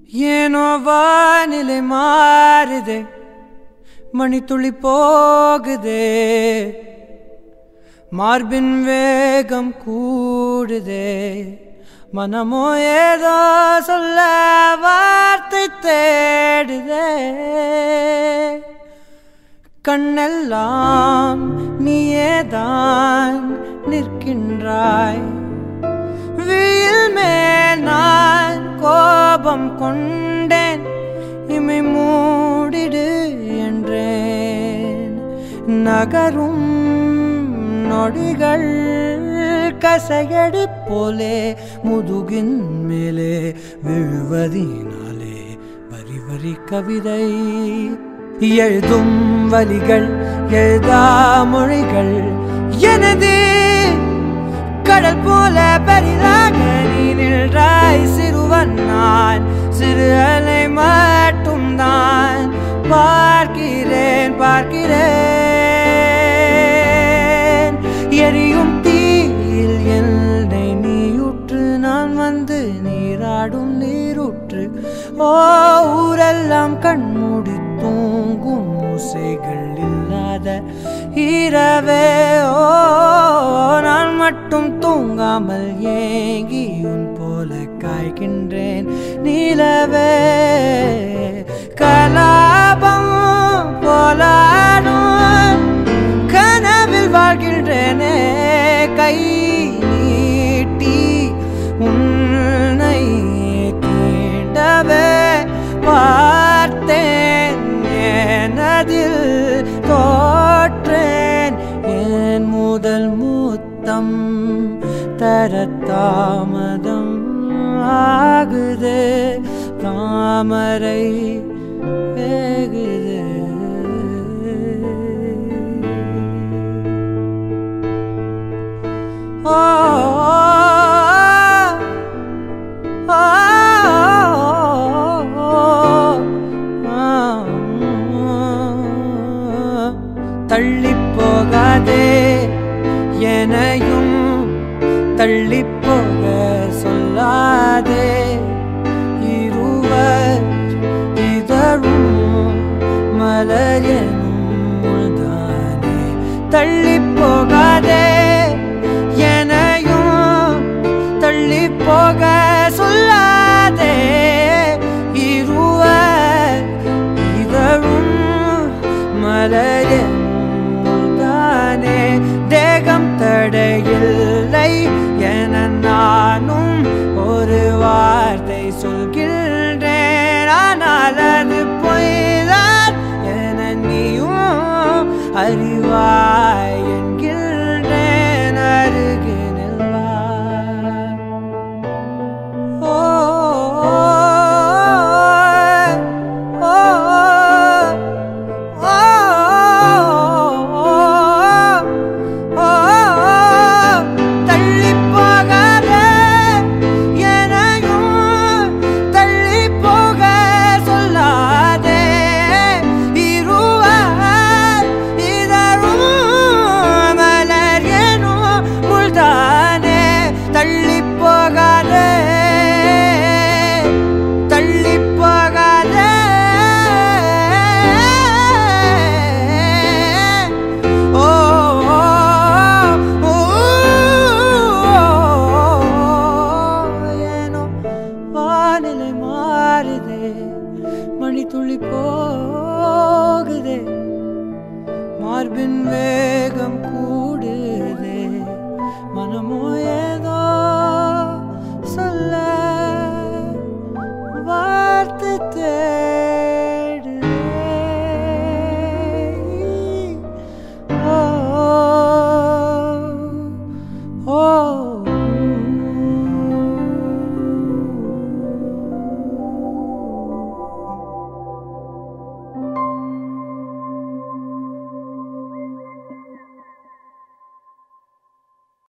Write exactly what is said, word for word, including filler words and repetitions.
ஏனோ வானிலை மாறுதே, மணித்துளி போகுதே, மார்பின் வேகம் கூடுதே, மனமோ ஏதோ சொல்ல வார்த்தை தேடுதே. கண்ணெல்லாம் நீயேதான் நிற்கின்றாய், விழியில் மேல் நான் கோபம் கொண்டேன், இமை மூடிடு என்றேன். நகரும் நொடிகள் கசையடி போலே முதுகின் மேலே விழுவதினாலே வரி வரி கவிதை எழுதும் வலிகள் எழுதா மொழிகள். எனது கடல் போல பெரிதாக நீ நின்றாய், சிறுவன் நான் சிறு அலை மட்டும் தான் பார்க்கிறேன் பார்க்கிறேன். எரியும் தீயில் என்னை நீயூற்று, நான் வந்து நீராடும் நீரூற்று. ஓ ஊரெல்லாம் கண்மூடி தூங்கும் மூசைகள் இல்லாத இரவே, ஓ நான் மட்டும் தூங்காமல் ஏங்கி உன் போல காய்கின்றேன் நிலவே. கலாபம் போலாடும் கனவில் வாழ்கின்றேனே, கை நீட்டி உன்னை தீண்டவே பார்த்தேன், எனதில் தோற்றேன். என் முதல் முத்தம் தர தாமதம் ஆகுது, தாமரை வேகுது. ஓ தள்ளி போகாதே, எனையும் தள்ளி போக சொல்லாதே. இருவர் இதழும் மலர் எனும் தானே, தள்ளி போகாதே, எனையும் தள்ளி போக சொல்லாதே. இருவர் இதழும் மலர் தேகம் தடையில்லை என நானும் ஒரு வார்த்தை சொல்கின்றேன், ஆனால் அது பொய்தான் என நீயும் அறிவாய் என்கின்றேன். அருகினில் வா. ஓ வானிலை மாறுதே, மணித்துளி போகுதே, மார்பின் வேகம் கூடுதே, மனமோ ஏதோ சொல்ல வார்த்தை தேடுதே. ஓ ஓ